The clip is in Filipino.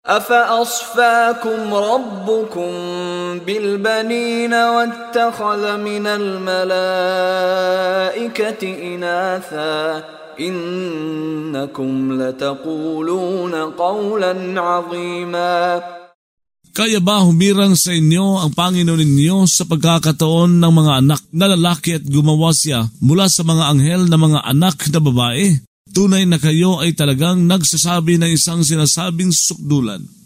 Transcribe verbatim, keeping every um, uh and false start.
أفأصفاكم ربكم بالبنين واتخذ من الملائكة إناثا إنكم لتقولون قولا عظيما. Kaya ba humirang sa inyo ang Panginoon ninyo sa pagkakataon ng mga anak na lalaki at gumawa siya mula sa mga anghel na mga anak na babae? Tunay na kayo ay talagang nagsasabi ng isang sinasabing sukdulan.